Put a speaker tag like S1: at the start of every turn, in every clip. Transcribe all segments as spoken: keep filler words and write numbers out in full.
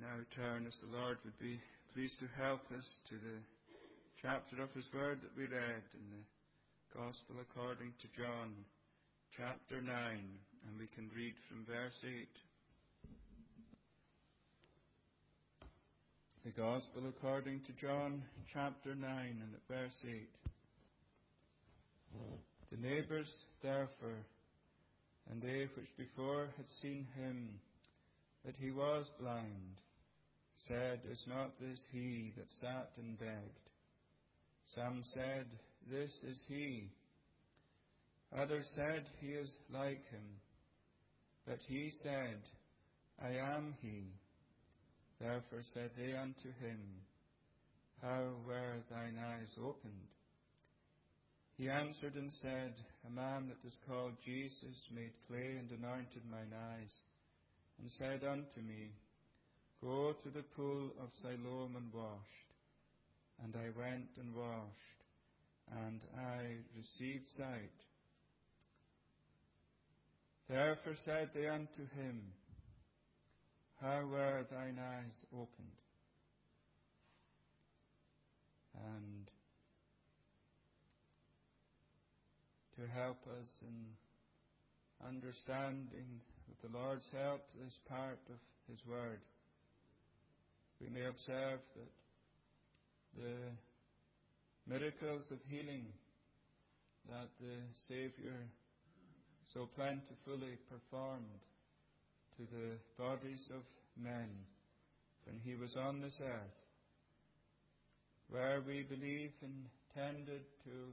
S1: now turn, as the Lord would be pleased to help us, to the chapter of His Word that we read in the Gospel according to John, chapter nine, and we can read from verse eight. The Gospel according to John, chapter nine, and at verse eight. The neighbours, therefore, and they which before had seen him, that he was blind, said, Is not this he that sat and begged? Some said, This is he. Others said, He is like him. But he said, I am he. Therefore said they unto him, How were thine eyes opened? He answered and said, A man that is called Jesus made clay and anointed mine eyes, and said unto me, Go to the pool of Siloam and washed. And I went and washed, and I received sight. Therefore said they unto him, How were thine eyes opened? And to help us in understanding, with the Lord's help, this part of His Word, we may observe that the miracles of healing that the Saviour so plentifully performed to the bodies of men when He was on this earth, where we believe intended to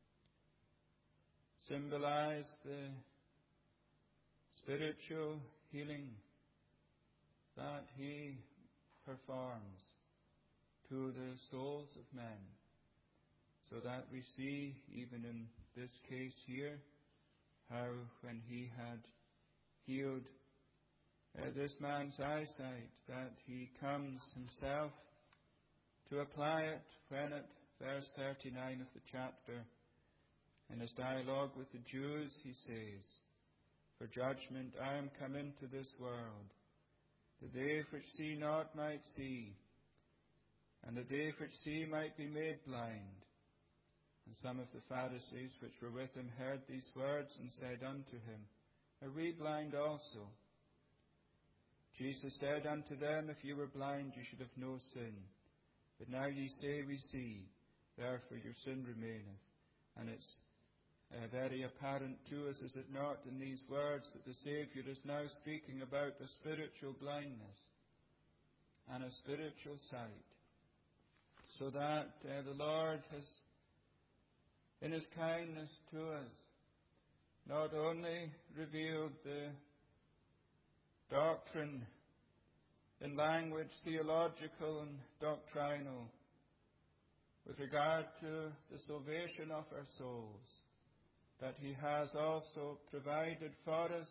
S1: symbolize the spiritual healing that He performs to the souls of men, so that we see, even in this case here, how when He had healed uh, this man's eyesight, that He comes Himself to apply it when at verse thirty-nine of the chapter, in His dialogue with the Jews, He says, For judgment I am come into this world, that they which see not might see, and that they which see might be made blind. And some of the Pharisees which were with Him heard these words, and said unto Him, Are we blind also? Jesus said unto them, If ye were blind, ye should have no sin. But now ye say, We see, therefore your sin remaineth. And it's Uh, very apparent to us, is it not, in these words that the Saviour is now speaking about a spiritual blindness and a spiritual sight, so that uh, the Lord has, in His kindness to us, not only revealed the doctrine in language theological and doctrinal with regard to the salvation of our souls, that He has also provided for us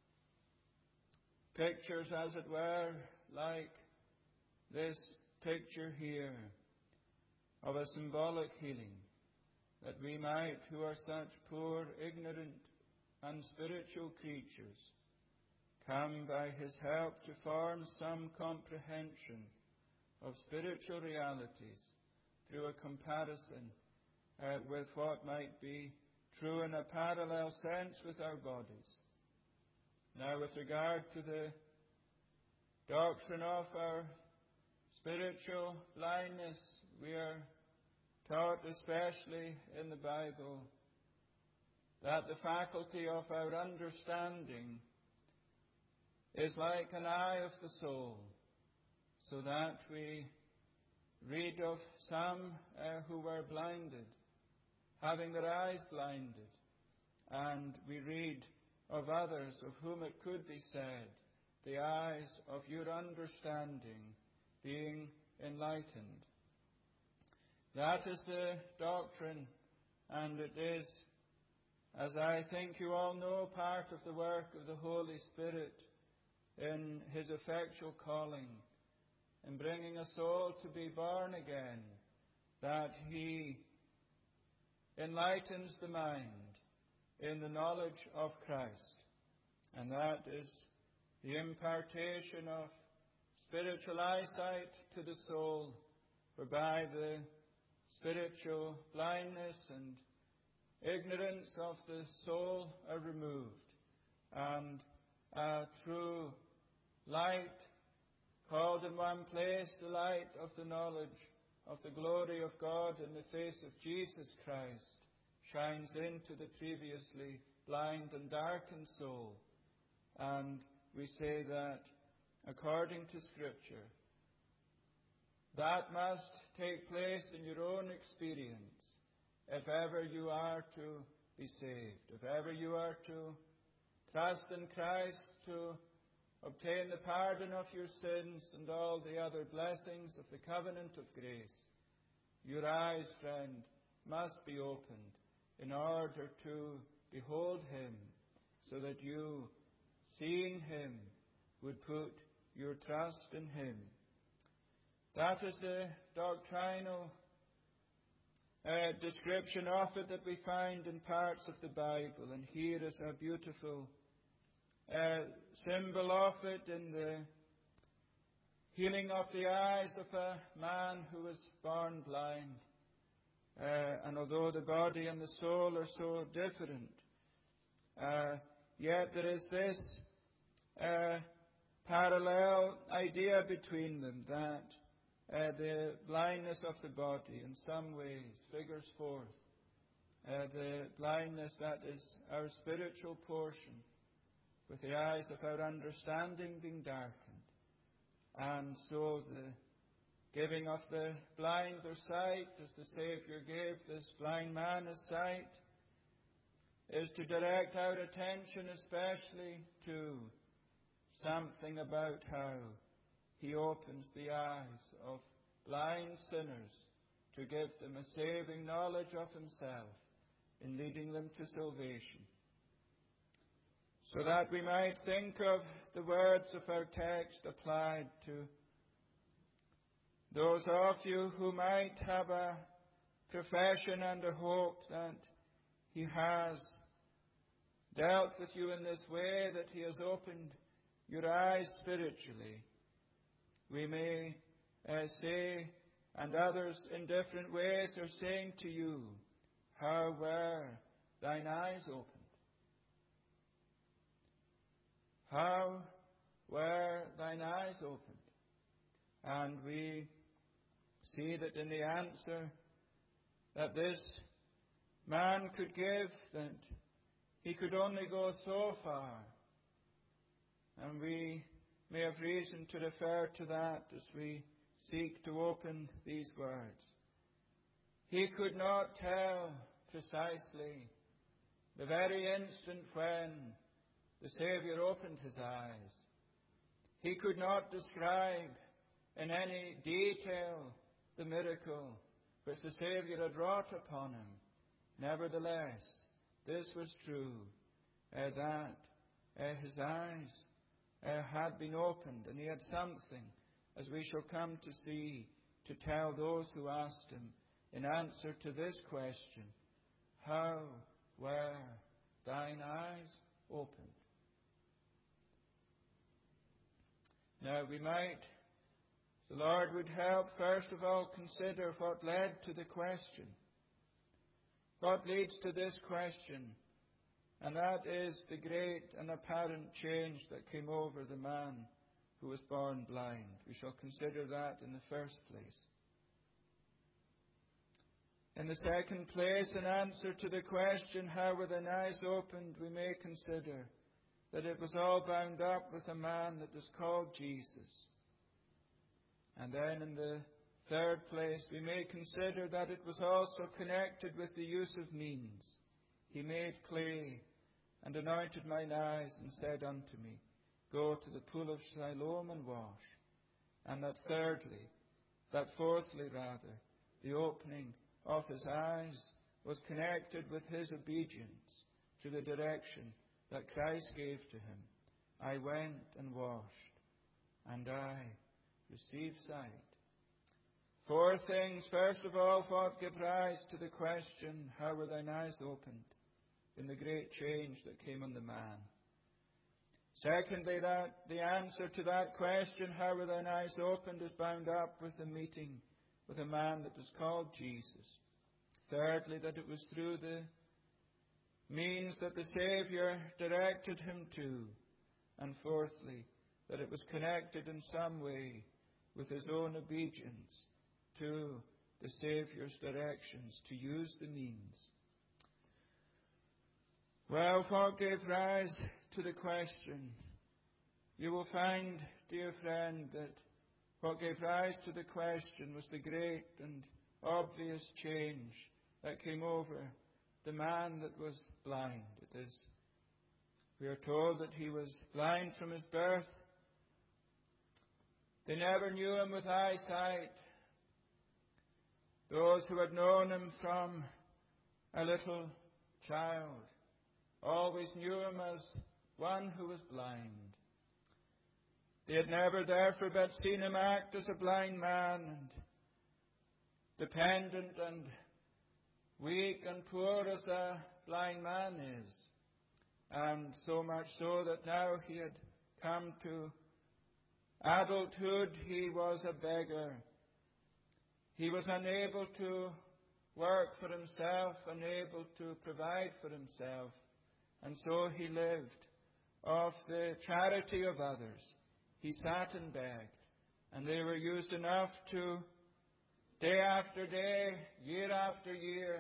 S1: pictures, as it were, like this picture here of a symbolic healing, that we might, who are such poor, ignorant, unspiritual creatures, come by His help to form some comprehension of spiritual realities through a comparison uh, with what might be true in a parallel sense with our bodies. Now, with regard to the doctrine of our spiritual blindness, we are taught, especially in the Bible, that the faculty of our understanding is like an eye of the soul, so that we read of some uh, who were blinded, having their eyes blinded, and we read of others of whom it could be said, the eyes of your understanding being enlightened. That is the doctrine, and it is, as I think you all know, part of the work of the Holy Spirit in His effectual calling, in bringing a soul to be born again, that He enlightens the mind in the knowledge of Christ. And that is the impartation of spiritual eyesight to the soul, whereby the spiritual blindness and ignorance of the soul are removed, and a true light called in one place, the light of the knowledge of the glory of God in the face of Jesus Christ, shines into the previously blind and darkened soul. And we say that, according to Scripture, that must take place in your own experience if ever you are to be saved, if ever you are to trust in Christ to obtain the pardon of your sins and all the other blessings of the covenant of grace. Your eyes, friend, must be opened in order to behold Him, so that you, seeing Him, would put your trust in Him. That is the doctrinal uh, description of it that we find in parts of the Bible. And here is a beautiful uh, symbol of it in the healing of the eyes of a man who was born blind. Uh, and although the body and the soul are so different, uh, yet there is this uh, parallel idea between them, that uh, the blindness of the body in some ways figures forth uh, the blindness that is our spiritual portion, with the eyes of our understanding being darkened. And so the giving of the blind their sight, as the Saviour gave this blind man his sight, is to direct our attention especially to something about how He opens the eyes of blind sinners to give them a saving knowledge of Himself in leading them to salvation. So that we might think of the words of our text applied to those of you who might have a profession and a hope that He has dealt with you in this way, that He has opened your eyes spiritually. We may uh, say, and others in different ways are saying to you, how were thine eyes opened? How were thine eyes opened? And we see that in the answer that this man could give, that he could only go so far. And we may have reason to refer to that as we seek to open these words. He could not tell precisely the very instant when the Saviour opened his eyes. He could not describe in any detail the miracle which the Saviour had wrought upon him. Nevertheless, this was true, uh, that uh, his eyes uh, had been opened, and he had something, as we shall come to see, to tell those who asked him in answer to this question, how were thine eyes opened? Now we might, the Lord would help, first of all consider what led to the question. What leads to this question? And that is the great and apparent change that came over the man who was born blind. We shall consider that in the first place. In the second place, in answer to the question, how were thine eyes opened, we may consider that it was all bound up with a man that was called Jesus. And then in the third place, we may consider that it was also connected with the use of means. He made clay and anointed mine eyes and said unto me, go to the pool of Siloam and wash. And that thirdly, that fourthly rather, the opening of his eyes was connected with his obedience to the direction that Christ gave to him. I went and washed, and I received sight. Four things. First of all, what gave rise to the question, how were thine eyes opened? In the great change that came on the man. Secondly, that the answer to that question, how were thine eyes opened, is bound up with the meeting with a man that was called Jesus. Thirdly, that it was through the means that the Saviour directed him to. And fourthly, that it was connected in some way with his own obedience to the Saviour's directions to use the means. Well, what gave rise to the question? You will find, dear friend, that what gave rise to the question was the great and obvious change that came over the man that was blind. It is, we are told that he was blind from his birth. They never knew him with eyesight. Those who had known him from a little child always knew him as one who was blind. They had never therefore but seen him act as a blind man, and dependent and weak and poor as a blind man is. And so much so that now he had come to adulthood, he was a beggar. He was unable to work for himself, unable to provide for himself. And so he lived off the charity of others. He sat and begged. And they were used enough to, day after day, year after year,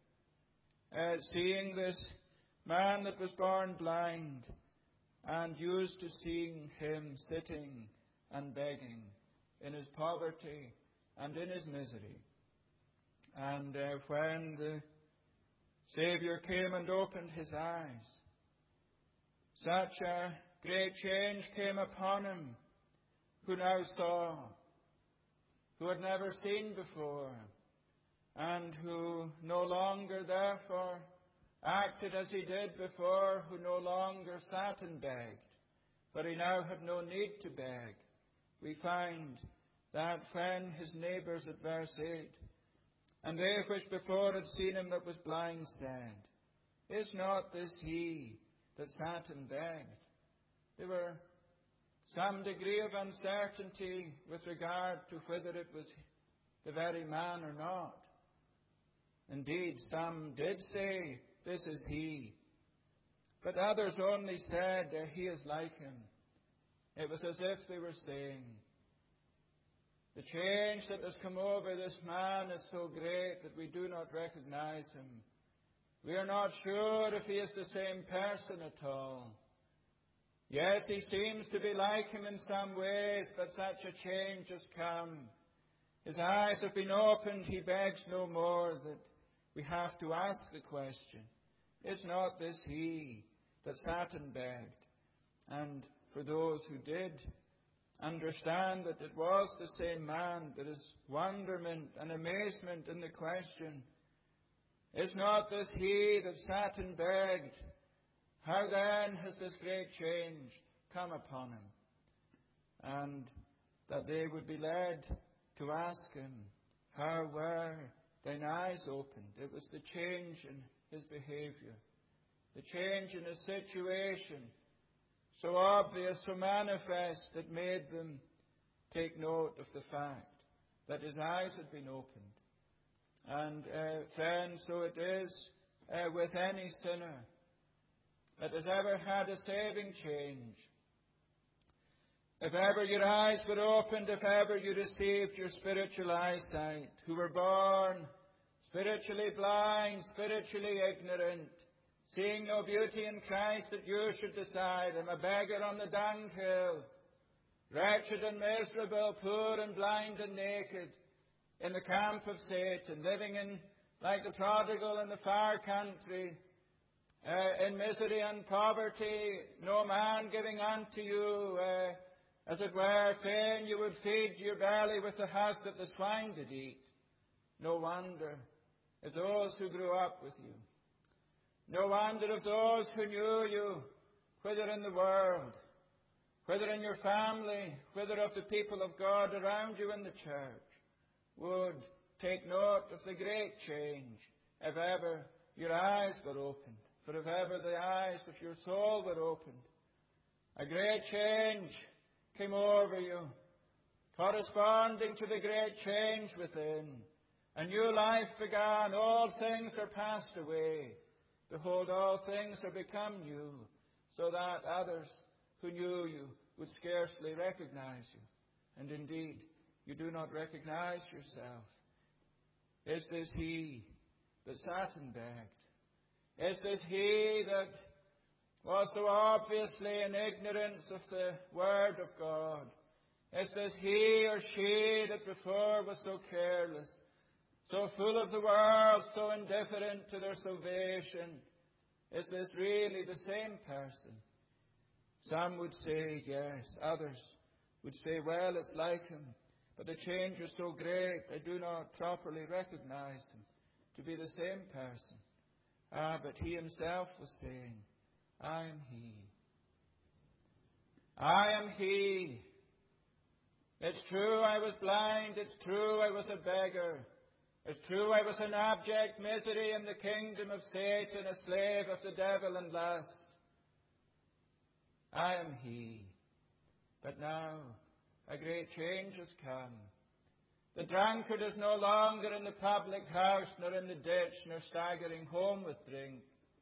S1: uh, seeing this man that was born blind, and used to seeing him sitting and begging in his poverty and in his misery. And uh, when the Saviour came and opened his eyes, such a great change came upon him, who now saw, who had never seen before, and who no longer therefore acted as he did before, who no longer sat and begged, for he now had no need to beg. We find that when his neighbours at verse eight, and they which before had seen him that was blind, said, Is not this he that sat and begged? There were some degree of uncertainty with regard to whether it was the very man or not. Indeed, some did say, This is he. But others only said, He is like him. It was as if they were saying, the change that has come over this man is so great that we do not recognize him. We are not sure if he is the same person at all. Yes, he seems to be like him in some ways, but such a change has come. His eyes have been opened. He begs no more that we have to ask the question, Is not this he that sat and begged? And for those who did understand that it was the same man, there is wonderment and amazement in the question, Is not this he that sat and begged? How then has this great change come upon him? And that they would be led to ask him, How were thine eyes opened? It was the change in his behavior, the change in his situation, so obvious, so manifest, that made them take note of the fact that his eyes had been opened. And uh, friends, so it is uh, with any sinner that has ever had a saving change. If ever your eyes were opened, if ever you received your spiritual eyesight, who were born spiritually blind, spiritually ignorant, seeing no beauty in Christ, that you should decide, I'm a beggar on the dunghill, wretched and miserable, poor and blind and naked, in the camp of Satan, living in, like the prodigal in the far country, uh, in misery and poverty, no man giving unto you, uh, as it were, fain you would feed your belly with the husk that the swine did eat. No wonder if those who grew up with you, no wonder if those who knew you, whether in the world, whether in your family, whether of the people of God around you in the church, would take note of the great change, if ever your eyes were opened. For if ever the eyes of your soul were opened, A great change came over you, corresponding to the great change within. A new life began. All things are passed away. Behold, all things are become new, so that others who knew you would scarcely recognize you. And indeed, you do not recognize yourself. Is this he that sat and begged? Is this he that was so obviously in ignorance of the Word of God? Is this he or she that before was so careless, so full of the world, so indifferent to their salvation? Is this really the same person? Some would say yes. Others would say, well, it's like him. But the change is so great, I do not properly recognize him to be the same person. Ah, but he himself was saying, I am he. I am he. It's true I was blind. It's true I was a beggar. It's true I was in abject misery in the kingdom of Satan, a slave of the devil and lust. I am he. But now a great change has come. The drunkard is no longer in the public house, nor in the ditch, nor staggering home with drink.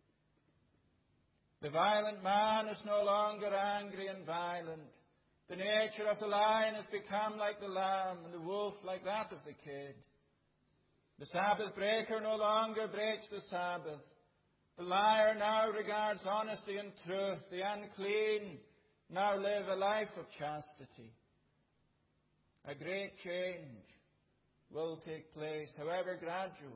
S1: The violent man is no longer angry and violent. The nature of the lion has become like the lamb, and the wolf like that of the kid. The Sabbath breaker no longer breaks the Sabbath. The liar now regards honesty and truth. The unclean now live a life of chastity. A great change will take place, however gradual.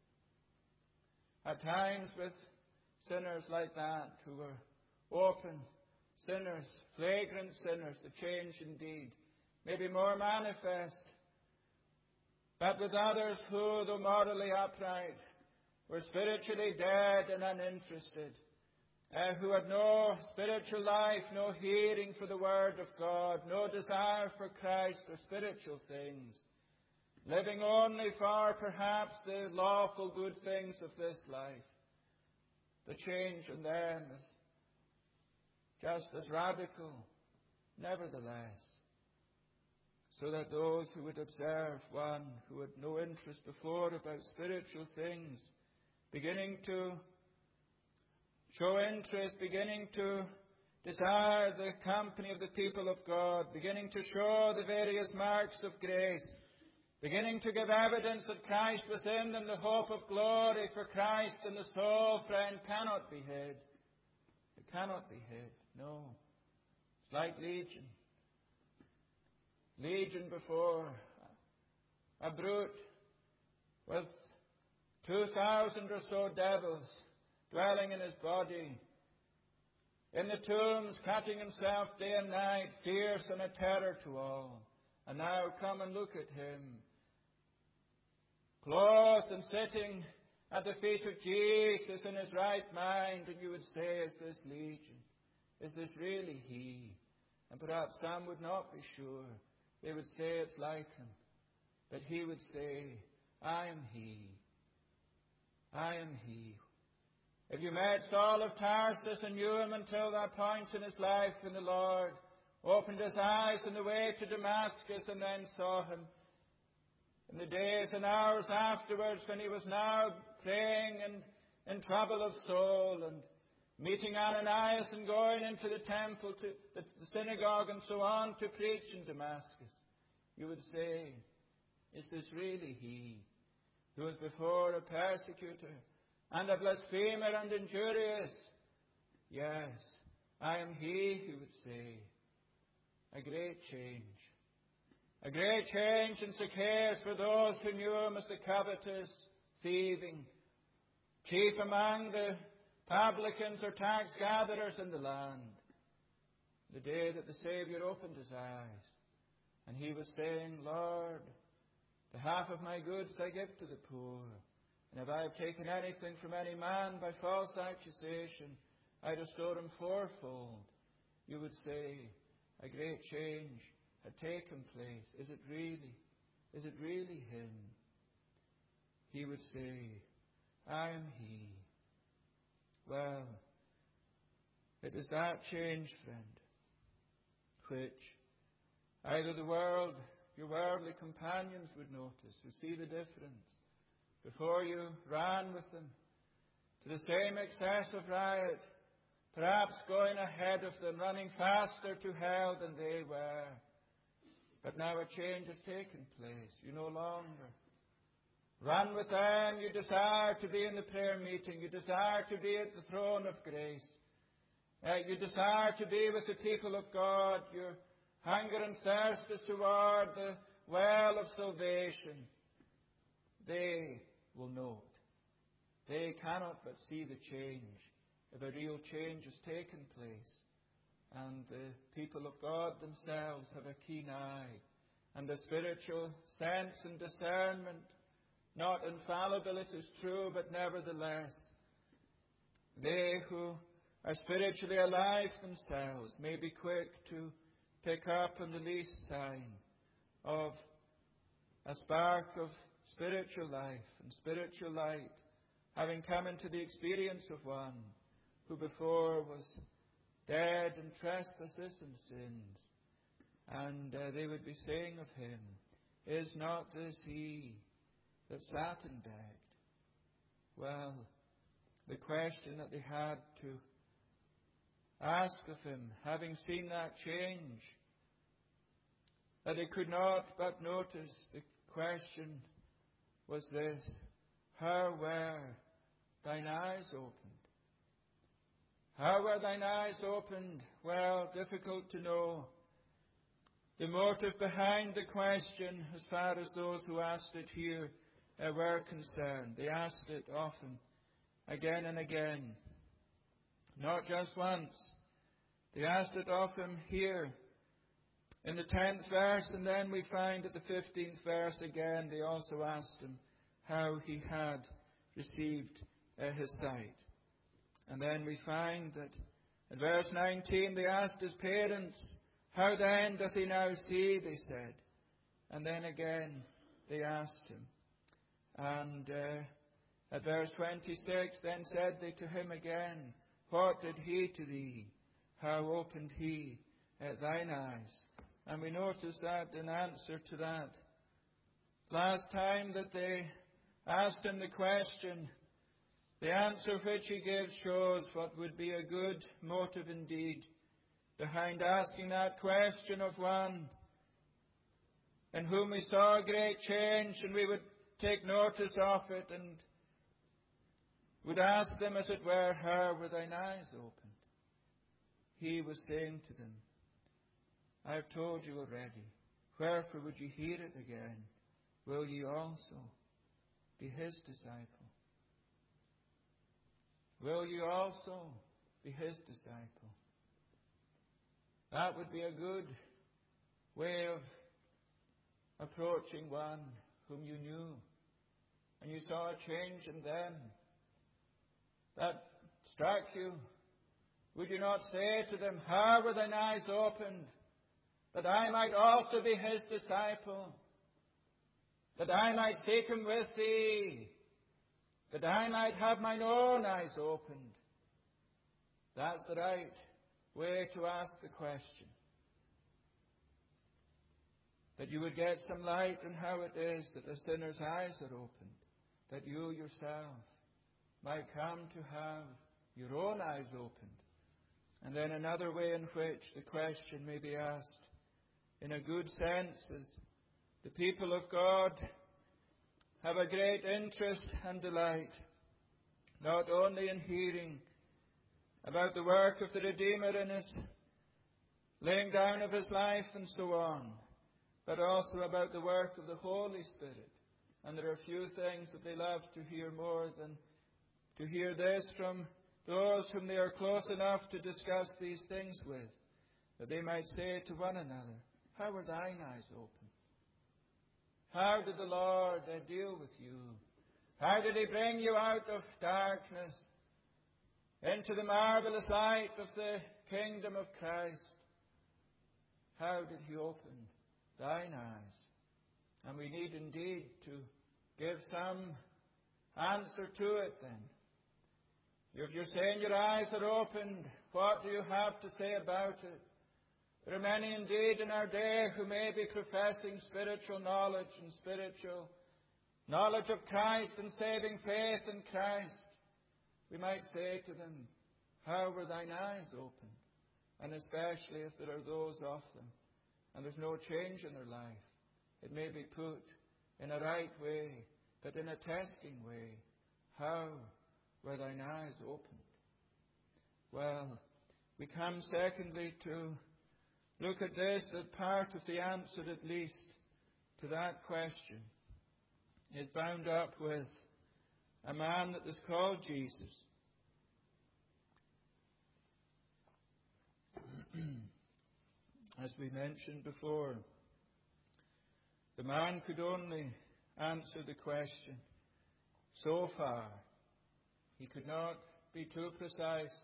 S1: At times with sinners like that who were open sinners, flagrant sinners, the change indeed may be more manifest. But with others who, though morally upright, were spiritually dead and uninterested, uh, who had no spiritual life, no hearing for the Word of God, no desire for Christ or spiritual things, living only for perhaps the lawful good things of this life. The change in them is just as radical, nevertheless, so that those who would observe one who had no interest before about spiritual things, beginning to show interest, beginning to desire the company of the people of God, beginning to show the various marks of grace, beginning to give evidence that Christ was in them, the hope of glory for Christ and the soul, friend, cannot be hid. It cannot be hid, no. It's like Legion. Legion before, a brute with two thousand or so devils dwelling in his body, in the tombs, cutting himself day and night, fierce and a terror to all. And now come and look at him, clothed and sitting at the feet of Jesus in his right mind, and you would say, is this Legion? Is this really he? And perhaps some would not be sure. They would say it's like him. But he would say, I am he. I am he. If you met Saul of Tarsus and knew him until that point in his life when the Lord opened his eyes on the way to Damascus and then saw him in the days and hours afterwards when he was now praying and in trouble of soul and meeting Ananias and going into the temple, to the synagogue and so on to preach in Damascus, you would say, is this really he who was before a persecutor and a blasphemer and injurious? Yes, I am he, he would say. A great change. A great change in Zacchaeus for those who knew him as the covetous, thieving, chief among the publicans or tax gatherers in the land. The day that the Saviour opened his eyes and he was saying, Lord, the half of my goods I give to the poor, and if I have taken anything from any man by false accusation, I restore him fourfold. You would say, a great change had taken place. Is it really? Is it really him? He would say, I am he. Well, it is that change, friend, which either the world, your worldly companions would notice, would see the difference. Before you ran with them to the same excess of riot, perhaps going ahead of them, running faster to hell than they were. But now a change has taken place. You no longer run with them. You desire to be in the prayer meeting. You desire to be at the throne of grace. Uh, you desire to be with the people of God. Your hunger and thirst is toward the well of salvation. They will know it. They cannot but see the change, if a real change has taken place. And the people of God themselves have a keen eye and a spiritual sense and discernment. Not infallible, it is true, but nevertheless, they who are spiritually alive themselves may be quick to pick up on the least sign of a spark of spiritual life and spiritual light, having come into the experience of one who before was dead in trespasses and sins. And uh, they would be saying of him, "Is not this he that sat and begged?" Well, the question that they had to ask of him, having seen that change, that they could not but notice, the question was this: how were thine eyes opened? How were thine eyes opened? Well, difficult to know the motive behind the question as far as those who asked it here uh, were concerned. They asked it often, again and again. Not just once. They asked it often here in the tenth verse, and then we find at the fifteenth verse again they also asked him how he had received uh, his sight. And then we find that in verse nineteen they asked his parents, "How then doth he now see?" they said. And then again they asked him. And uh, at verse twenty-six, "Then said they to him again, What did he to thee? How opened he uh, thine eyes?" And we notice that in answer to that, last time that they asked him the question, the answer which he gives shows what would be a good motive indeed behind asking that question of one in whom we saw a great change, and we would take notice of it and would ask them, as it were, "How were thine eyes opened?" He was saying to them, "I have told you already. Wherefore would you hear it again? Will ye also be his disciple? Will you also be his disciple?" That would be a good way of approaching one whom you knew and you saw a change in them that struck you. Would you not say to them, "How were thine eyes opened, that I might also be his disciple, that I might seek him with thee, that I might have mine own eyes opened"? That's the right way to ask the question. That you would get some light on how it is that a sinner's eyes are opened, that you yourself might come to have your own eyes opened. And then another way in which the question may be asked in a good sense is the people of God have a great interest and delight, not only in hearing about the work of the Redeemer in his laying down of his life and so on, but also about the work of the Holy Spirit. And there are few things that they love to hear more than to hear this from those whom they are close enough to discuss these things with, that they might say to one another, "How were thine eyes opened? How did the Lord uh, deal with you? How did he bring you out of darkness into the marvelous light of the kingdom of Christ? How did he open thine eyes?" And we need indeed to give some answer to it then. If you're saying your eyes are opened, what do you have to say about it? There are many indeed in our day who may be professing spiritual knowledge and spiritual knowledge of Christ and saving faith in Christ. We might say to them, how were thine eyes opened? And especially if there are those of them and there's no change in their life, it may be put in a right way, but in a testing way. How were thine eyes opened? Well, we come secondly to look at this, that part of the answer at least to that question is bound up with a man that is called Jesus. As we mentioned before, the man could only answer the question so far. He could not be too precise,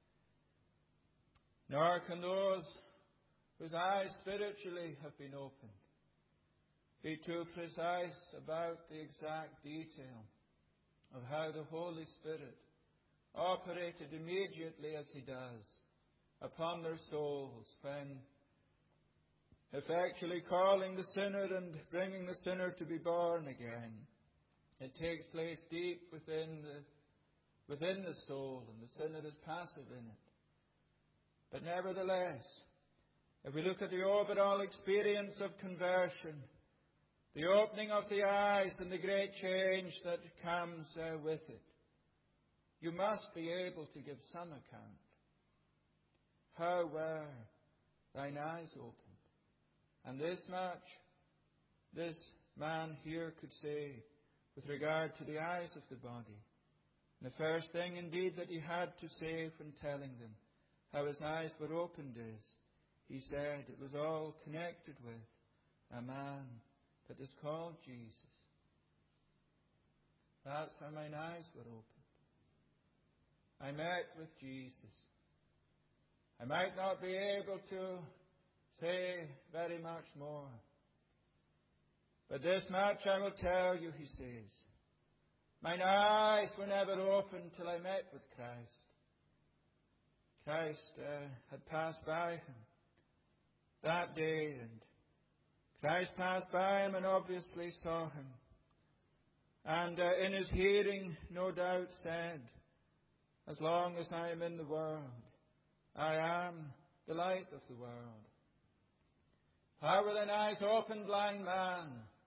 S1: nor can those whose eyes spiritually have been opened be too precise about the exact detail of how the Holy Spirit operated immediately as He does upon their souls when effectually calling the sinner and bringing the sinner to be born again. It takes place deep within the within the soul, and the sinner is passive in it. But nevertheless, if we look at the overall experience of conversion, the opening of the eyes and the great change that comes uh, with it, you must be able to give some account. How were thine eyes opened? And this much this man here could say with regard to the eyes of the body. And the first thing indeed that he had to say from telling them how his eyes were opened is, he said it was all connected with a man that is called Jesus. That's how mine eyes were opened. I met with Jesus. I might not be able to say very much more, but this much I will tell you, he says. Mine eyes were never opened till I met with Christ. Christ uh, had passed by him that day, and Christ passed by him and obviously saw him. And uh, in his hearing, no doubt said, as long as I am in the world, I am the light of the world. How were thine eyes opened, blind man?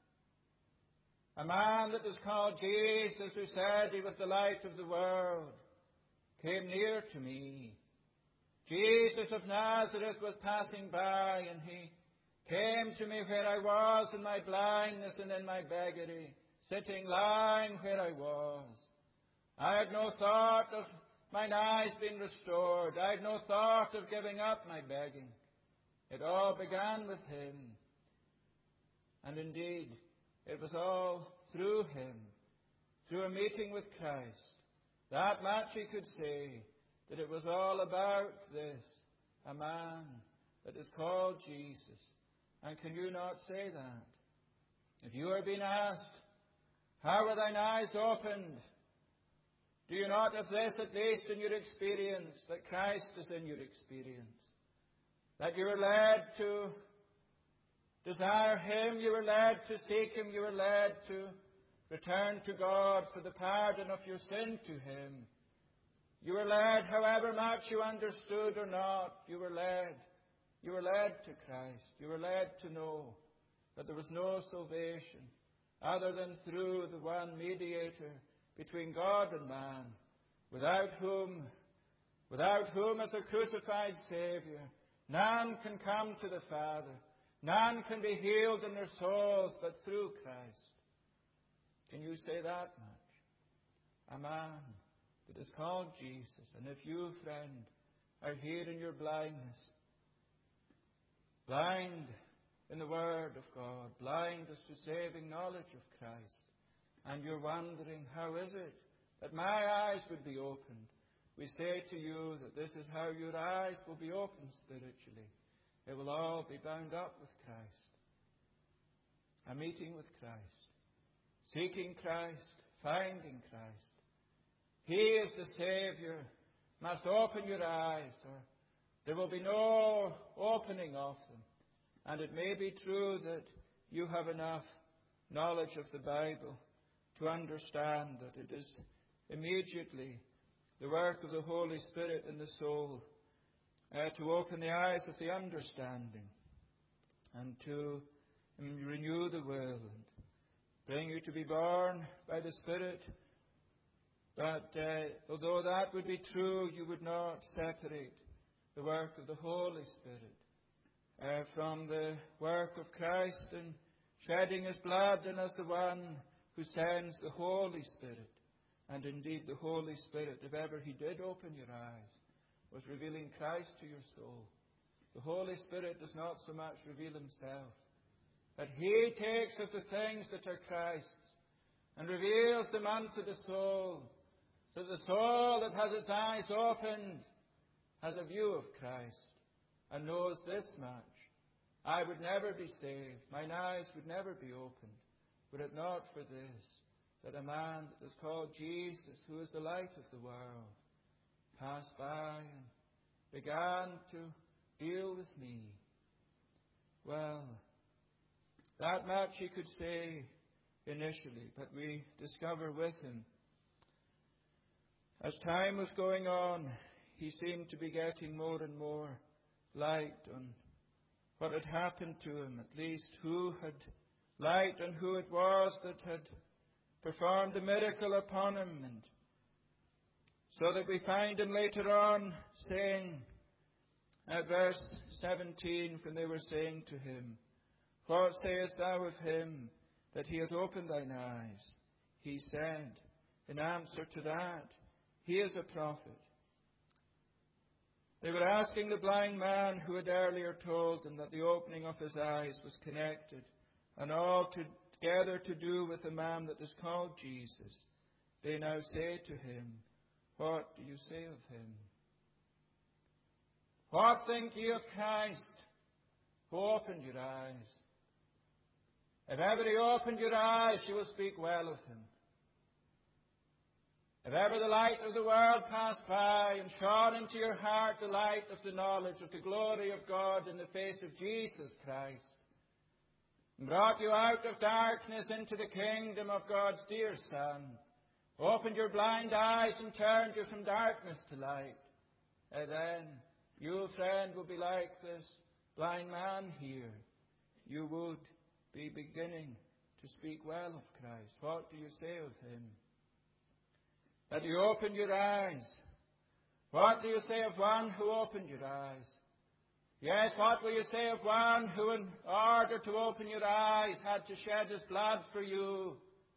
S1: A man that is called Jesus, who said he was the light of the world, came near to me. Jesus of Nazareth was passing by, and he came to me where I was in my blindness and in my beggary, sitting, lying where I was. I had no thought of mine eyes being restored. I had no thought of giving up my begging. It all began with him. And indeed, it was all through him, through a meeting with Christ. That much he could say, that it was all about this, a man that is called Jesus. And can you not say that? If you are being asked, how were thine eyes opened? Do you not have this, at least in your experience, that Christ is in your experience? That you were led to desire Him, you were led to seek Him, you were led to return to God for the pardon of your sin to Him. You were led, however much you understood or not, you were led. You were led to Christ. You were led to know that there was no salvation other than through the one mediator between God and man, without whom, without whom as a crucified Saviour, none can come to the Father. None can be healed in their souls but through Christ. Can you say that much? A man that is called Jesus. And if you, friend, are here in your blindness, blind in the Word of God, blind as to saving knowledge of Christ, and you're wondering, how is it that my eyes would be opened? We say to you that this is how your eyes will be opened spiritually. It will all be bound up with Christ. A meeting with Christ. Seeking Christ. Finding Christ. He is the Saviour. Must open your eyes, or There will be no opening of them. And it may be true that you have enough knowledge of the Bible to understand that it is immediately the work of the Holy Spirit in the soul uh, to open the eyes of the understanding and to renew the will and bring you to be born by the Spirit. But uh, although that would be true, you would not separate the work of the Holy Spirit uh, from the work of Christ in shedding His blood, and as the one who sends the Holy Spirit. And indeed the Holy Spirit, if ever He did open your eyes, was revealing Christ to your soul. The Holy Spirit does not so much reveal Himself, but He takes of the things that are Christ's and reveals them unto the soul, so the soul that has its eyes opened has a view of Christ and knows this much: I would never be saved, mine eyes would never be opened, were it not for this, that a man that is called Jesus, who is the light of the world, passed by and began to deal with me. Well, that much he could say initially, but we discover with him, as time was going on, he seemed to be getting more and more light on what had happened to him, at least who had light and who it was that had performed the miracle upon him. And so that we find him later on saying, at verse seventeen, when they were saying to him, What sayest thou of him that he hath opened thine eyes? He said, in answer to that, He is a prophet. They were asking the blind man who had earlier told them that the opening of his eyes was connected and all together to do with a man that is called Jesus. They now say to him, What do you say of him? What think ye of Christ, who opened your eyes? If ever He opened your eyes, you will speak well of Him. If ever the light of the world passed by and shone into your heart the light of the knowledge of the glory of God in the face of Jesus Christ, and brought you out of darkness into the kingdom of God's dear Son, opened your blind eyes and turned you from darkness to light, and then you, friend, will be like this blind man here. You would be beginning to speak well of Christ. What do you say of Him? That you opened your eyes. What do you say of one who opened your eyes? Yes, what will you say of one who, in order to open your eyes, had to shed his blood for you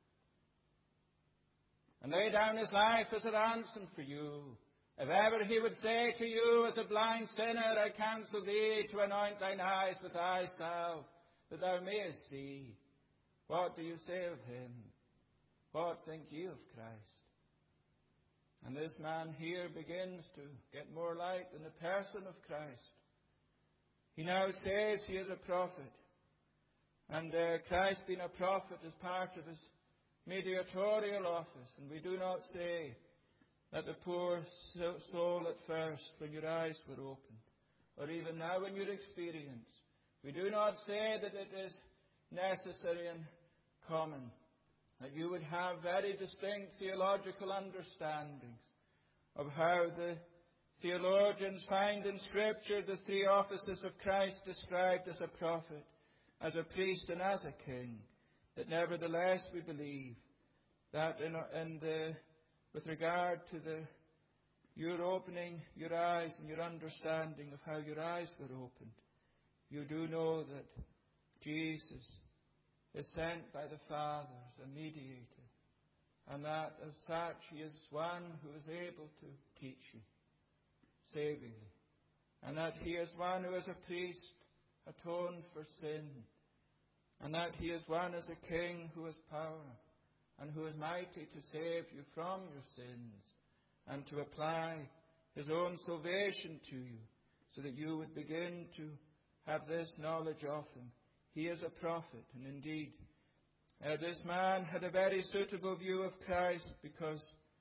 S1: and lay down his life as a ransom for you? If ever he would say to you as a blind sinner, I counsel thee to anoint thine eyes with eye salve, that thou mayest see. What do you say of him? What think ye of Christ? And this man here begins to get more light in the person of Christ. He now says he is a prophet. And uh, Christ being a prophet is part of his mediatorial office. And we do not say that the poor soul at first, when your eyes were opened, or even now in your experience, we do not say that it is necessary and common that you would have very distinct theological understandings of how the theologians find in Scripture the three offices of Christ described as a prophet, as a priest, and as a king. That nevertheless we believe that in, in the, with regard to the, your opening your eyes and your understanding of how your eyes were opened, you do know that Jesus is sent by the Father as a mediator, and that as such He is one who is able to teach you savingly, and that He is one who as a priest atoned for sin, and that He is one as a king who has power and who is mighty to save you from your sins and to apply His own salvation to you, so that you would begin to have this knowledge of Him. He is a prophet, and indeed, uh, this man had a very suitable view of Christ, because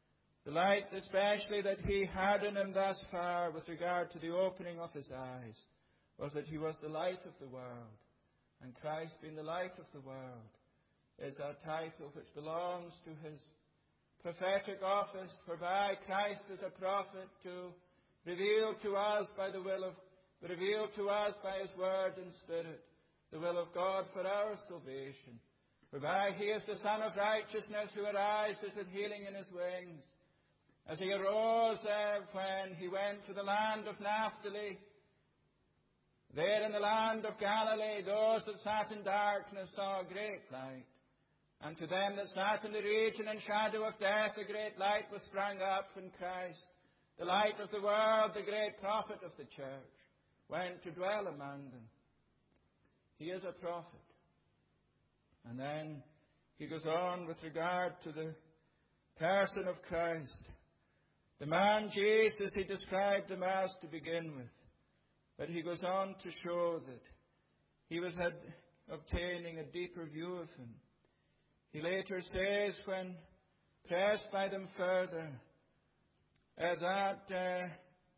S1: The light especially that he had in him thus far with regard to the opening of his eyes was that he was the light of the world. And Christ being the light of the world is a title which belongs to his prophetic office, whereby Christ is a prophet to reveal to us by the will of, reveal to us by his word and spirit, the will of God for our salvation. Whereby he is the Son of righteousness who arises with healing in his wings. As he arose uh, when he went to the land of Naphtali, there in the land of Galilee, those that sat in darkness saw a great light. And to them that sat in the region and shadow of death, a great light was sprung up in Christ. The light of the world, the great prophet of the church, went to dwell among them. He is a prophet. And then he goes on with regard to the person of Christ. The man Jesus, he described him as to begin with. But he goes on to show that he was had, obtaining a deeper view of him. He later says, when pressed by them further, uh, that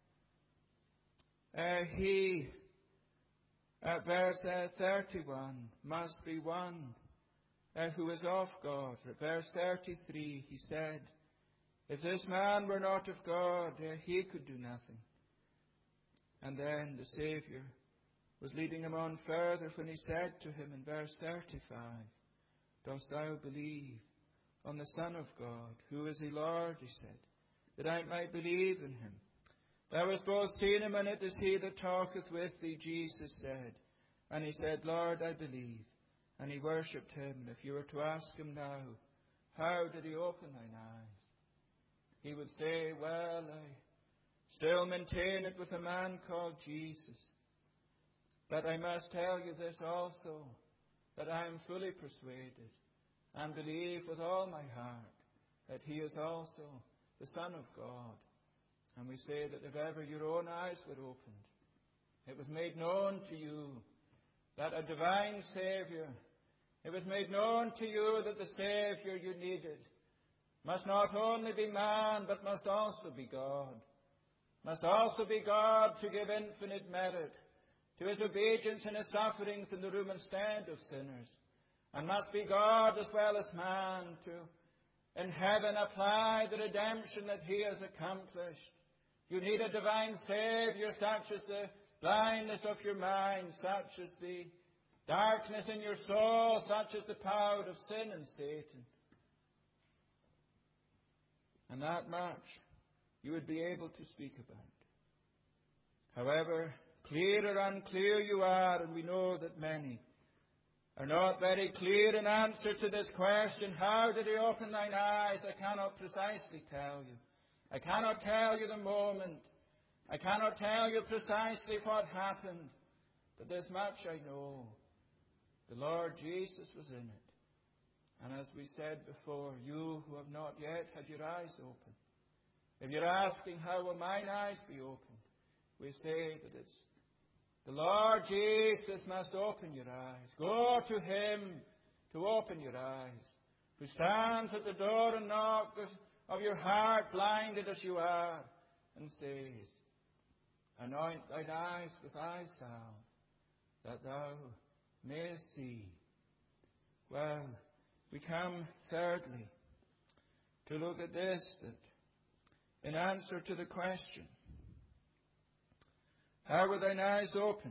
S1: uh, uh, he, uh, verse uh, thirty-one, must be one uh, who is of God. At verse thirty-three, he said, if this man were not of God, uh, he could do nothing. And then the Saviour was leading him on further when he said to him in verse thirty-five, dost thou believe on the Son of God? Who is he, Lord? He said, that I might believe in him. Thou hast both seen him, and it is he that talketh with thee, Jesus said. And he said, Lord, I believe. And he worshipped him. And if you were to ask him now, how did he open thine eyes? He would say, well, I still maintain it with a man called Jesus. But I must tell you this also, that I am fully persuaded and believe with all my heart that he is also the Son of God. And we say that if ever your own eyes were opened, it was made known to you that a divine Saviour, it was made known to you that the Saviour you needed must not only be man, but must also be God. Must also be God to give infinite merit to his obedience in his sufferings in the room and stand of sinners. And must be God as well as man to, in heaven, apply the redemption that he has accomplished. You need a divine Saviour, such as the blindness of your mind, such as the darkness in your soul, such as the power of sin and Satan. And that much you would be able to speak about. However clear or unclear you are, and we know that many are not very clear in answer to this question, how did he open thine eyes? I cannot precisely tell you. I cannot tell you the moment. I cannot tell you precisely what happened. But this much I know. The Lord Jesus was in it. And as we said before, you who have not yet had your eyes opened, if you're asking, how will mine eyes be opened? We say that it's the Lord Jesus must open your eyes. Go to him to open your eyes, who stands at the door and knocks of your heart, blinded as you are, and says, anoint thine eyes with eye salve, that thou mayest see. Well, we come thirdly to look at this, that in answer to the question, how were thine eyes opened?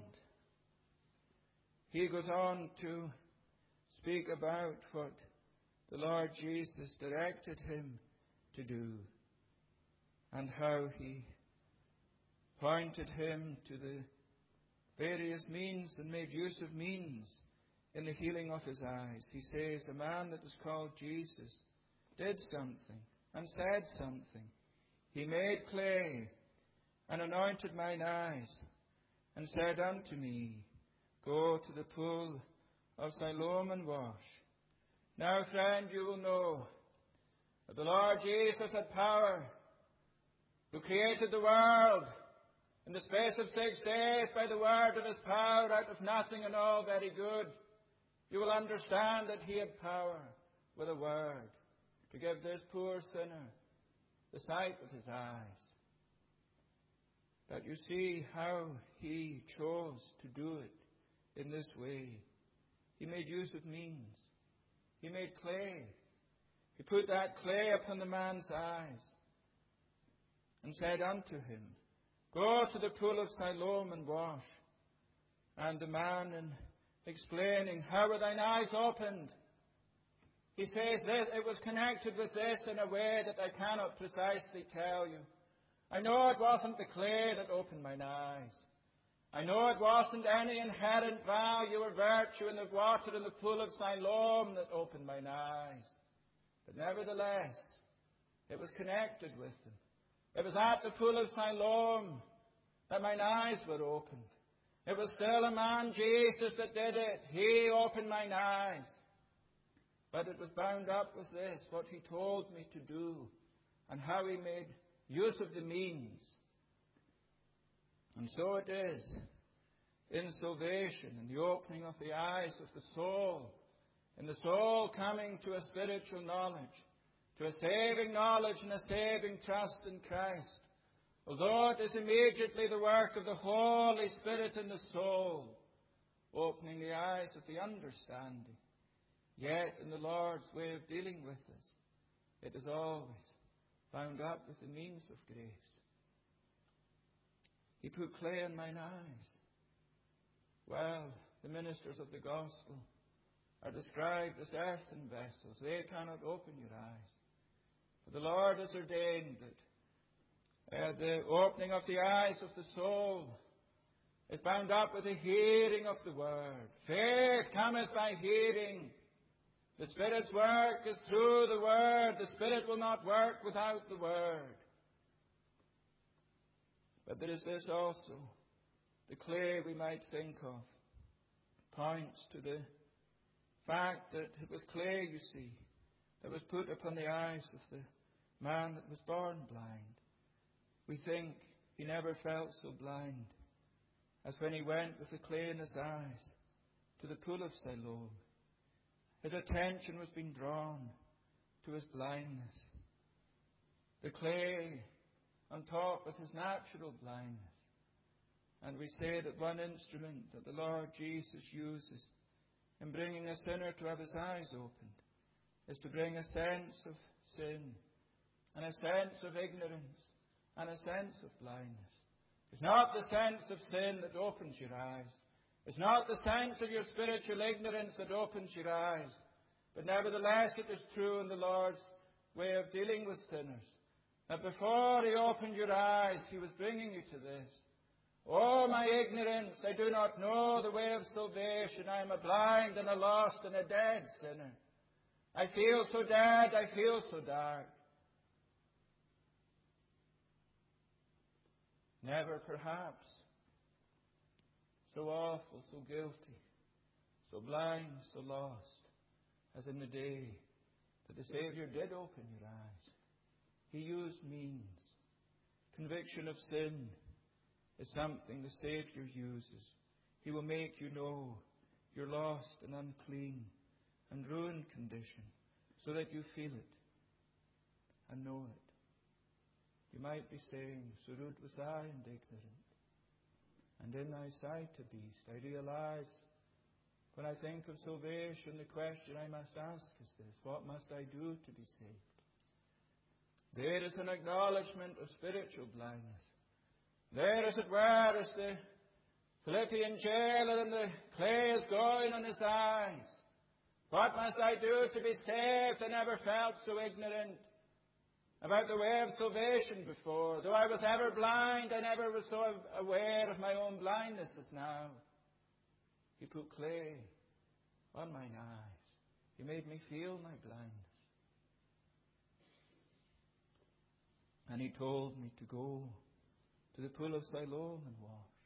S1: He goes on to speak about what the Lord Jesus directed him to do, and how he pointed him to the various means and made use of means in the healing of his eyes. He says, a man that is called Jesus did something and said something. He made clay and anointed mine eyes, and said unto me, go to the pool of Siloam and wash. Now, friend, you will know that the Lord Jesus had power, who created the world in the space of six days by the word of his power, out of nothing and all very good. You will understand that he had power with a word to give this poor sinner the sight of his eyes. But you see how he chose to do it in this way. He made use of means. He made clay. He put that clay upon the man's eyes and said unto him, Go to the pool of Siloam and wash. And the man, in explaining, How were thine eyes opened? He says that it was connected with this in a way that I cannot precisely tell you. I know it wasn't the clay that opened mine eyes. I know it wasn't any inherent value or virtue in the water in the pool of Siloam that opened mine eyes. But nevertheless, it was connected with them. It was at the pool of Siloam that mine eyes were opened. It was still a man, Jesus, that did it. He opened mine eyes. But it was bound up with this, what he told me to do, and how he made use of the means. And so it is in salvation, in the opening of the eyes of the soul, in the soul coming to a spiritual knowledge, to a saving knowledge and a saving trust in Christ. Although it is immediately the work of the Holy Spirit in the soul, opening the eyes of the understanding, yet in the Lord's way of dealing with us, it is always bound up with the means of grace. He put clay in mine eyes. Well, the ministers of the gospel are described as earthen vessels. They cannot open your eyes. But the Lord has ordained that uh, the opening of the eyes of the soul is bound up with the hearing of the word. Faith cometh by hearing. The Spirit's work is through the word. The Spirit will not work without the word. But there is this also. The clay we might think of points to the fact that it was clay, you see, that was put upon the eyes of the man that was born blind. We think he never felt so blind as when he went with the clay in his eyes to the pool of Siloam. His attention was being drawn to his blindness. The clay on top of his natural blindness. And we say that one instrument that the Lord Jesus uses in bringing a sinner to have his eyes opened is to bring a sense of sin and a sense of ignorance and a sense of blindness. It's not the sense of sin that opens your eyes. It's not the sense of your spiritual ignorance that opens your eyes. But nevertheless, it is true in the Lord's way of dealing with sinners that before he opened your eyes, he was bringing you to this. Oh, my ignorance, I do not know the way of salvation. I am a blind and a lost and a dead sinner. I feel so dead, I feel so dark. Never perhaps so awful, so guilty, so blind, so lost, as in the day that the Saviour did open your eyes. He used means. Conviction of sin is something the Saviour uses. He will make you know your lost and unclean and ruined condition so that you feel it and know it. You might be saying, so rude was I and ignorant, and in thy sight a beast. I realize when I think of salvation, the question I must ask is this: what must I do to be saved? There is an acknowledgement of spiritual blindness. There, as it were, as the Philippian jailer and the clay is going on his eyes. What must I do to be saved? I never felt so ignorant about the way of salvation before. Though I was ever blind, I never was so aware of my own blindness as now. He put clay on mine eyes. He made me feel my blindness. And he told me to go to the pool of Siloam and wash.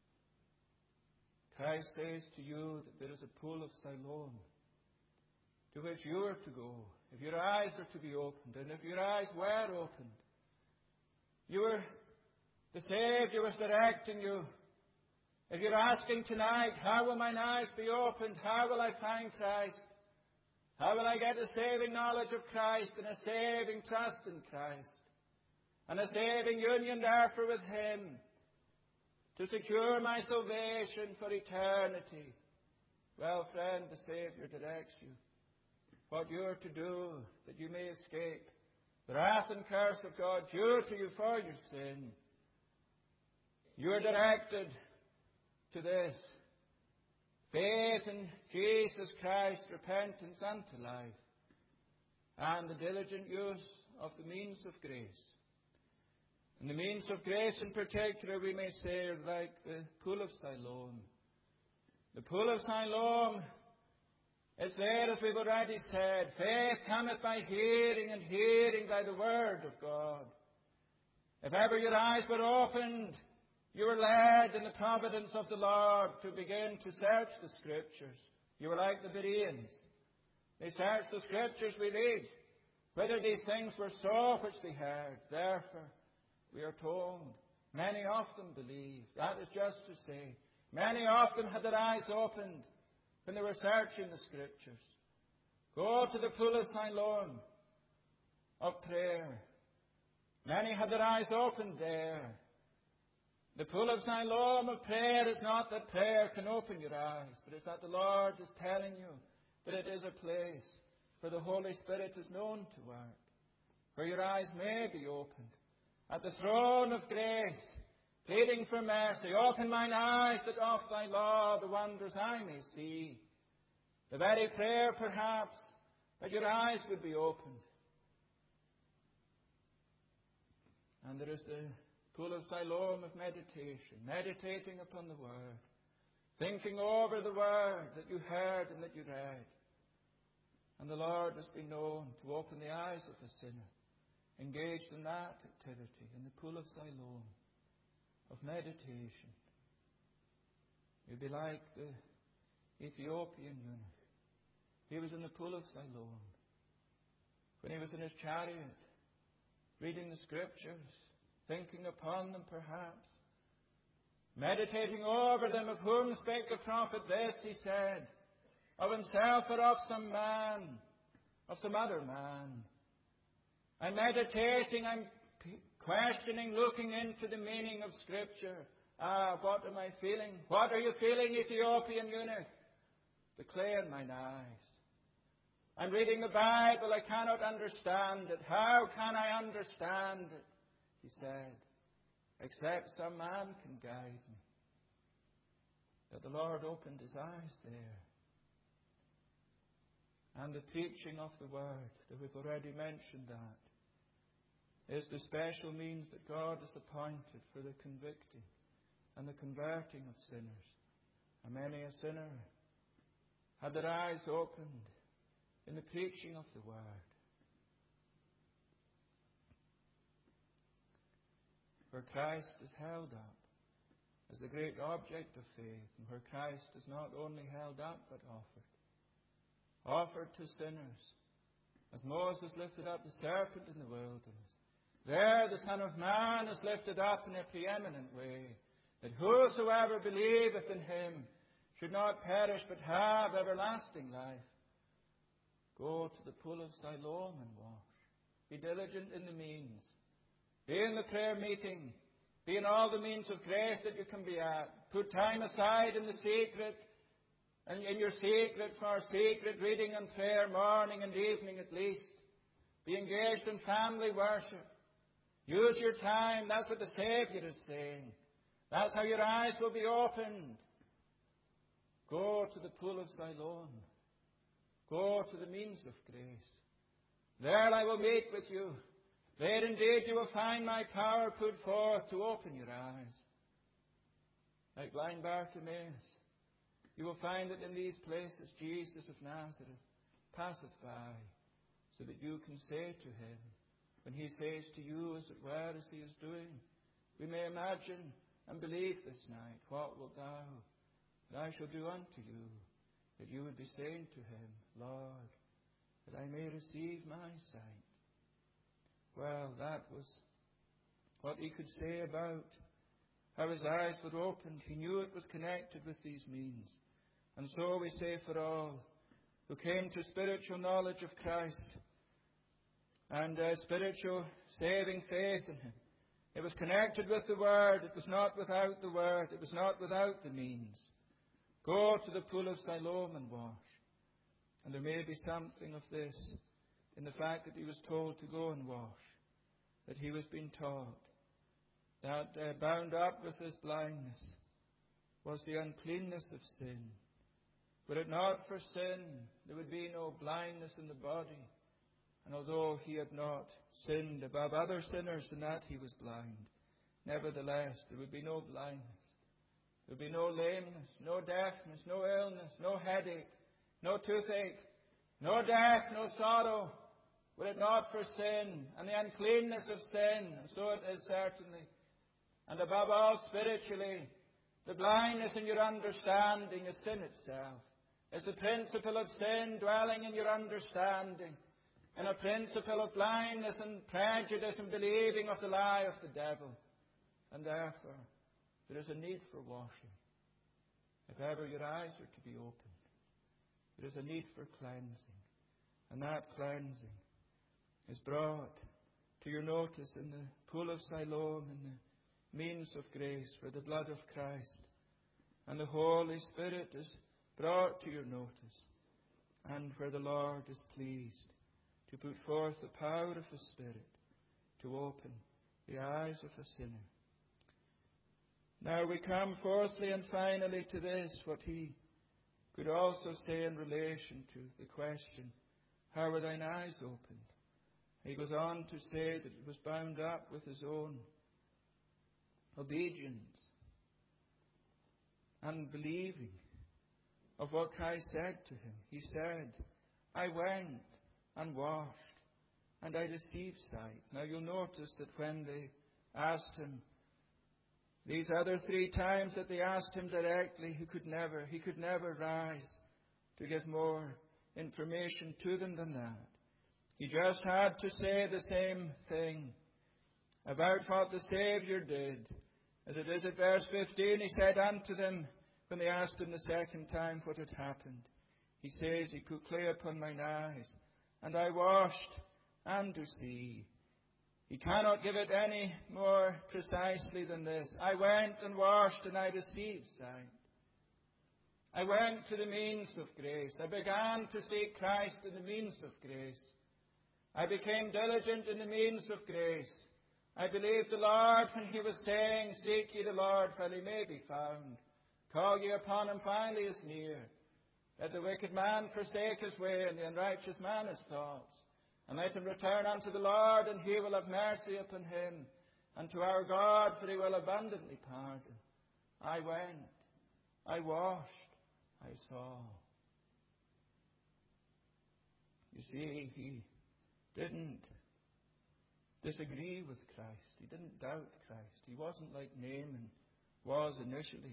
S1: Christ says to you that there is a pool of Siloam to which you are to go. If your eyes are to be opened, and if your eyes were opened, you were, the Saviour was directing you. If you're asking tonight, how will mine eyes be opened? How will I find Christ? How will I get a saving knowledge of Christ and a saving trust in Christ? and a saving union therefore with Him, to secure my salvation for eternity. Well, friend, the Saviour directs you what you are to do that you may escape the wrath and curse of God due to you for your sin. You are directed to this: faith in Jesus Christ, repentance unto life, and the diligent use of the means of grace. And the means of grace in particular, we may say, are like the pool of Siloam. The pool of Siloam is there, as we've already said. Faith cometh by hearing, and hearing by the word of God. If ever your eyes were opened, you were led in the providence of the Lord to begin to search the Scriptures. You were like the Bereans. They searched the Scriptures, we read, whether these things were so which they heard. Therefore, we are told, many of them believed. That is just to say, many of them had their eyes opened when they were searching the Scriptures. Go to the pool of Siloam of prayer. Many had their eyes opened there. The pool of Siloam of prayer is not that prayer can open your eyes, but it's that the Lord is telling you that it is a place where the Holy Spirit is known to work, where your eyes may be opened. At the throne of grace, pleading for mercy, open mine eyes that of thy law the wonders I may see. The very prayer, perhaps, that your eyes would be opened. And there is the pool of Siloam of meditation, meditating upon the Word, thinking over the Word that you heard and that you read. And the Lord has been known to open the eyes of a sinner, engaged in that activity, in the pool of Siloam, of meditation. You'd be like the Ethiopian eunuch. He was in the pool of Siloam. When he was in his chariot, reading the Scriptures, thinking upon them perhaps, meditating over them, of whom spake the prophet this, he said, of himself or of some man, of some other man. I'm meditating, I'm questioning, looking into the meaning of Scripture. Ah, what am I feeling? What are you feeling, Ethiopian eunuch? The clay in mine eyes. I'm reading the Bible, I cannot understand it. How can I understand it? He said, except some man can guide me. That the Lord opened his eyes there. And the preaching of the Word, that we've already mentioned that, is the special means that God has appointed for the convicting and the converting of sinners. And many a sinner had their eyes opened in the preaching of the Word. Where Christ is held up as the great object of faith, and where Christ is not only held up but offered. Offered to sinners, as Moses lifted up the serpent in the wilderness. There the Son of Man is lifted up in a preeminent way, that whosoever believeth in him should not perish but have everlasting life. Go to the pool of Siloam and wash. Be diligent in the means. Be in the prayer meeting. Be in all the means of grace that you can be at. Put time aside in the secret, and in your secret for secret reading and prayer, morning and evening at least. Be engaged in family worship. Use your time. That's what the Saviour is saying. That's how your eyes will be opened. Go to the pool of Siloam. Go to the means of grace. There I will meet with you. There indeed you will find my power put forth to open your eyes. Like blind Bartimaeus, you will find that in these places Jesus of Nazareth passeth by, so that you can say to him, when he says to you, as it were, as he is doing, we may imagine and believe this night, what wilt thou that I shall do unto you? That you would be saying to him, Lord, that I may receive my sight. Well, that was what he could say about how his eyes were opened. He knew it was connected with these means. And so we say for all who came to spiritual knowledge of Christ, and uh, spiritual saving faith in Him. It was connected with the Word. It was not without the Word. It was not without the means. Go to the pool of Siloam and wash. And there may be something of this in the fact that he was told to go and wash, that he was being taught that uh, bound up with his blindness was the uncleanness of sin. Were it not for sin, there would be no blindness in the body. And although he had not sinned above other sinners in that he was blind, nevertheless there would be no blindness. There would be no lameness, no deafness, no illness, no headache, no toothache, no death, no sorrow. Were it not for sin and the uncleanness of sin, and so it is certainly. And above all, spiritually, the blindness in your understanding is sin itself. Is the principle of sin dwelling in your understanding, and a principle of blindness and prejudice and believing of the lie of the devil. And therefore, there is a need for washing. If ever your eyes are to be opened, there is a need for cleansing. And that cleansing is brought to your notice in the pool of Siloam, in the means of grace, where the blood of Christ and the Holy Spirit is brought to your notice, and where the Lord is pleased to put forth the power of His Spirit to open the eyes of a sinner. Now we come fourthly and finally to this, what he could also say in relation to the question, how were thine eyes opened? He goes on to say that it was bound up with his own obedience and believing of what Christ said to him. He said, I went and washed, and I received sight. Now you'll notice that when they asked him, these other three times that they asked him directly, he could never, he could never rise to give more information to them than that. He just had to say the same thing about what the Saviour did. As it is at verse fifteen, he said unto them, when they asked him the second time what had happened, he says, He put clay upon mine eyes, and I washed, and do see. He cannot give it any more precisely than this. I went and washed, and I received sight. I went to the means of grace. I began to seek Christ in the means of grace. I became diligent in the means of grace. I believed the Lord when He was saying, Seek ye the Lord while He may be found. Call ye upon Him while He is near. Let the wicked man forsake his way, and the unrighteous man his thoughts. And let him return unto the Lord, and He will have mercy upon him. And to our God, for He will abundantly pardon. I went. I washed. I saw. You see, he didn't disagree with Christ. He didn't doubt Christ. He wasn't like Naaman was initially.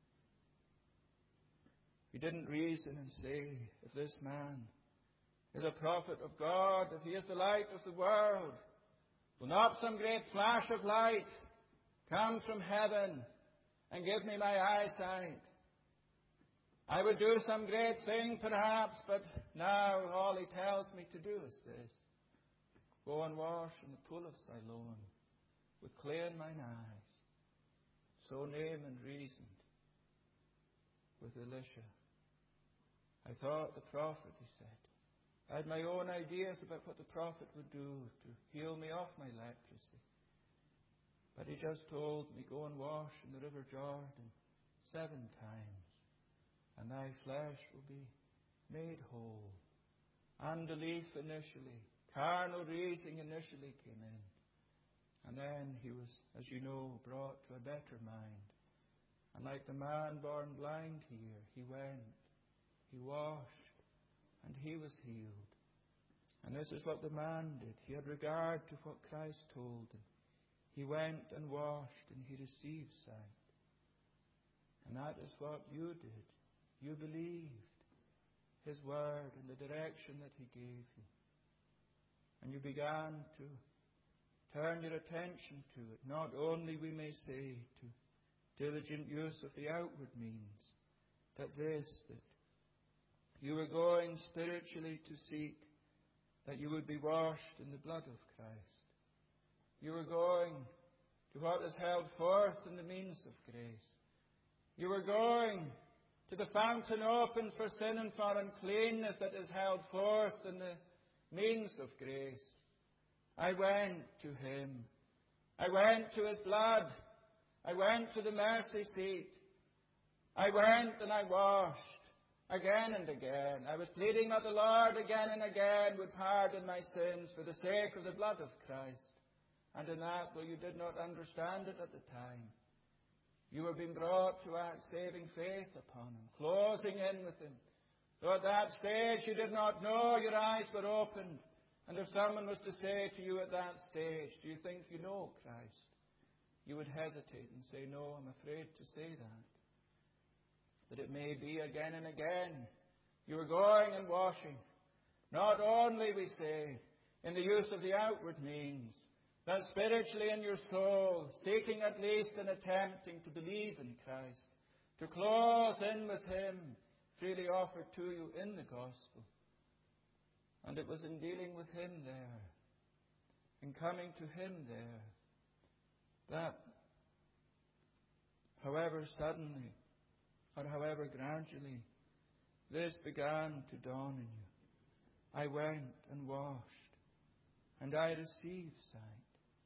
S1: He didn't reason and say, if this man is a prophet of God, if he is the light of the world, will not some great flash of light come from heaven and give me my eyesight? I would do some great thing perhaps, but now all he tells me to do is this. Go and wash in the pool of Siloam with clay in mine eyes. So Naaman reasoned with Elisha. I thought the prophet, he said. I had my own ideas about what the prophet would do to heal me of my leprosy. But he just told me, go and wash in the river Jordan seven times, and thy flesh will be made whole. Unbelief initially, carnal reasoning initially came in. And then he was, as you know, brought to a better mind. And like the man born blind here, he went, he washed, and he was healed. And this is what the man did. He had regard to what Christ told him. He went and washed, and he received sight. And that is what you did. You believed His word and the direction that He gave you. And you began to turn your attention to it. Not only, we may say, to diligent use of the outward means, but this, that you were going spiritually to seek that you would be washed in the blood of Christ. You were going to what is held forth in the means of grace. You were going to the fountain opened for sin and for uncleanness that is held forth in the means of grace. I went to Him. I went to His blood. I went to the mercy seat. I went and I washed again and again. I was pleading that the Lord again and again would pardon my sins for the sake of the blood of Christ. And in that, though you did not understand it at the time, you were being brought to act saving faith upon Him, closing in with Him. Though at that stage you did not know, your eyes were opened. And if someone was to say to you at that stage, do you think you know Christ? You would hesitate and say, no, I'm afraid to say that. But it may be again and again you were going and washing, not only, we say, in the use of the outward means, but spiritually in your soul, seeking at least and attempting to believe in Christ, to close in with Him, freely offered to you in the gospel. And it was in dealing with Him there, in coming to Him there, that, however suddenly, or however gradually, this began to dawn in you. I went and washed, and I received sight.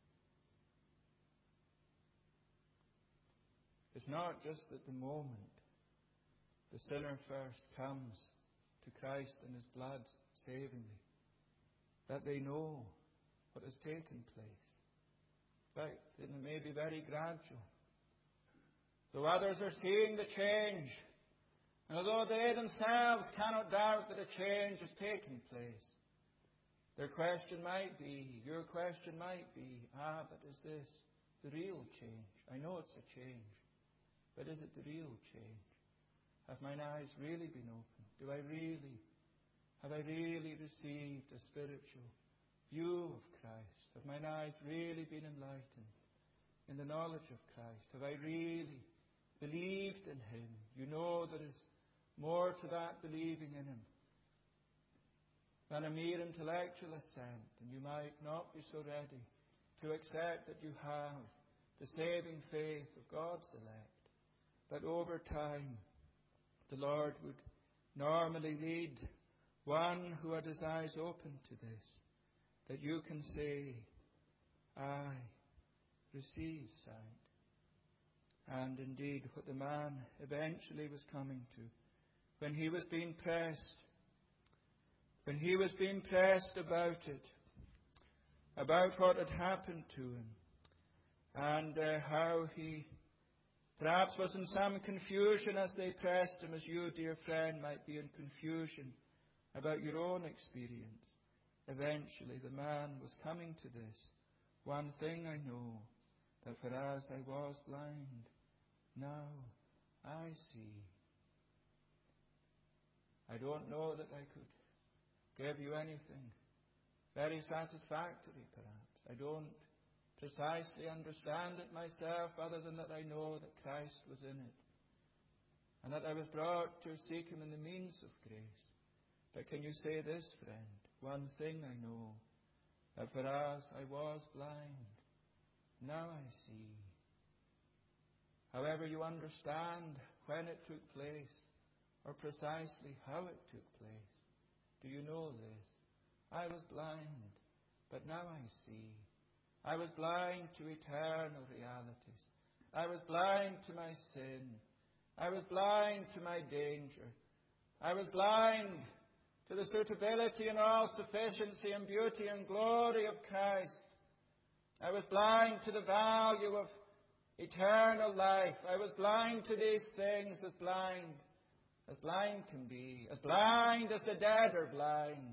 S1: It's not just at the moment the sinner first comes to Christ and His blood savingly, that they know what has taken place. In fact, it may be very gradual. Though others are seeing the change, and although they themselves cannot doubt that a change has taken place, their question might be, your question might be, ah, but is this the real change? I know it's a change, but is it the real change? Have mine eyes really been opened? Do I really, have I really received a spiritual view of Christ? Have mine eyes really been enlightened in the knowledge of Christ? Have I really believed in Him? You know there is more to that believing in Him than a mere intellectual assent, and you might not be so ready to accept that you have the saving faith of God's elect. But over time, the Lord would normally lead one who had his eyes open to this, that you can say, I receive sight. And indeed, what the man eventually was coming to, when he was being pressed, when he was being pressed about it, about what had happened to him, and uh, how he perhaps was in some confusion as they pressed him, as you, dear friend, might be in confusion about your own experience. Eventually, the man was coming to this. One thing I know, that whereas I was blind, now I see. I don't know that I could give you anything very satisfactory, perhaps. I don't precisely understand it myself, other than that I know that Christ was in it, and that I was brought to seek Him in the means of grace. But can you say this, friend? One thing I know, that whereas I was blind, now I see. However you understand when it took place, or precisely how it took place, do you know this? I was blind, but now I see. I was blind to eternal realities. I was blind to my sin. I was blind to my danger. I was blind to the suitability and all sufficiency and beauty and glory of Christ. I was blind to the value of eternal life. I was blind to these things, as blind as blind can be, as blind as the dead are blind.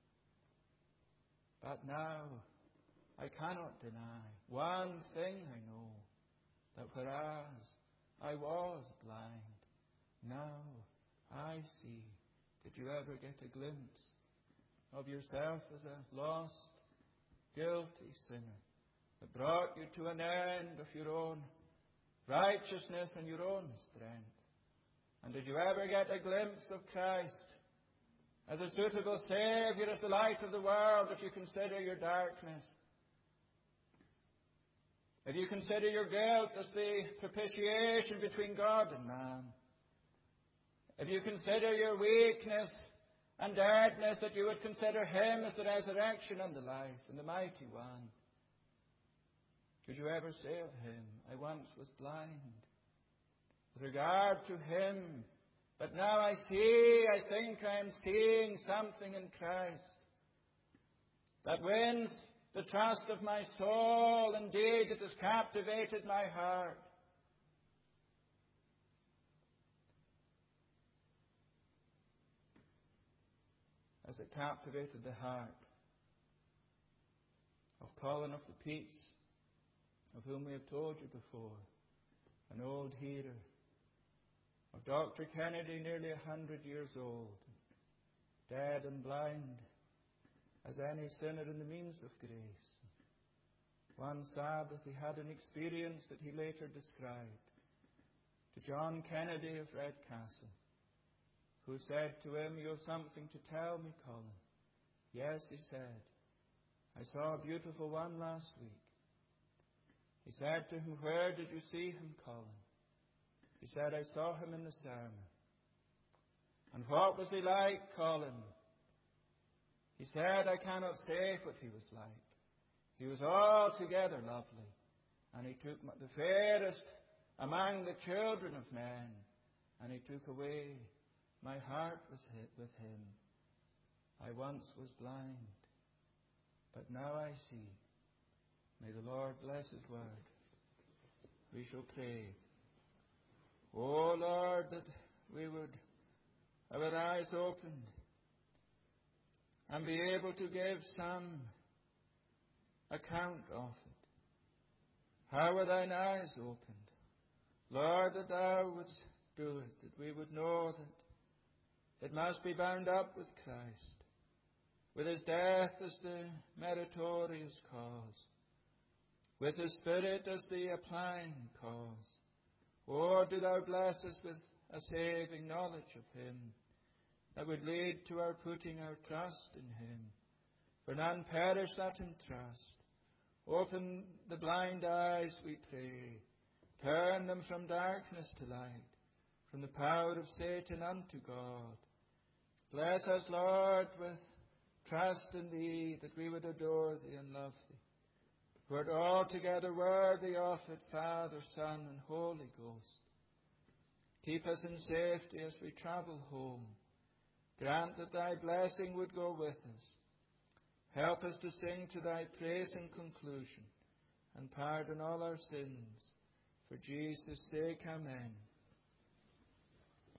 S1: But now, I cannot deny one thing I know, that whereas I was blind, now I see. Did you ever get a glimpse of yourself as a lost, guilty sinner that brought you to an end of your own righteousness and your own strength? And did you ever get a glimpse of Christ as a suitable Saviour, as the light of the world, if you consider your darkness. If you consider your guilt as the propitiation between God and man. If you consider your weakness and deadness, that you would consider Him as the resurrection and the life and the mighty one. Could you ever say of Him, I once was blind with regard to Him, but now I see, I think I am seeing something in Christ that wins the trust of my soul. Indeed, it has captivated my heart. As it captivated the heart of Colin of the Peats, of whom we have told you before, an old healer, of Doctor Kennedy, nearly a hundred years old, dead and blind as any sinner in the means of grace. One Sabbath he had an experience that he later described to John Kennedy of Redcastle, who said to him, you have something to tell me, Colin. Yes, he said, I saw a beautiful one last week. He said to him, where did you see him, Colin? He said, I saw him in the sermon. And what was he like, Colin? He said, I cannot say what he was like. He was altogether lovely, and he took the fairest among the children of men, and he took away my heart was hit with him. I once was blind, but now I see. May the Lord bless His word. We shall pray. O Lord, that we would have our eyes opened and be able to give some account of it. How were thine eyes opened? Lord, that thou wouldst do it, that we would know that it must be bound up with Christ, with His death as the meritorious cause, with His Spirit as the applying cause. Oh, do Thou bless us with a saving knowledge of Him that would lead to our putting our trust in Him. For none perish that in trust. Open the blind eyes, we pray. Turn them from darkness to light, from the power of Satan unto God. Bless us, Lord, with trust in Thee, that we would adore Thee and love Thee. Who art altogether worthy of it, Father, Son, and Holy Ghost. Keep us in safety as we travel home. Grant that Thy blessing would go with us. Help us to sing to Thy praise in conclusion, and pardon all our sins. For Jesus' sake, amen.